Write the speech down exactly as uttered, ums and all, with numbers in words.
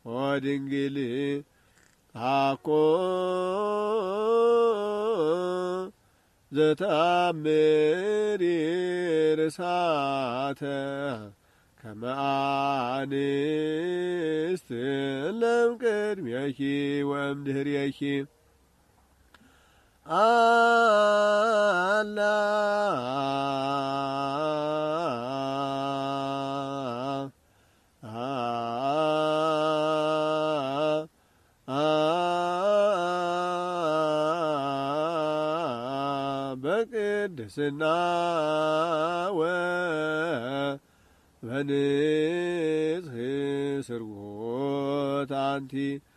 ወድንግል አኮ ዘተአምሪ ርሳተ ከመ አንስት እምቅድሜኪ ወእምድኅሬኪ አላ በቅድስና ወበንጽሕ ስርጎት አንቲ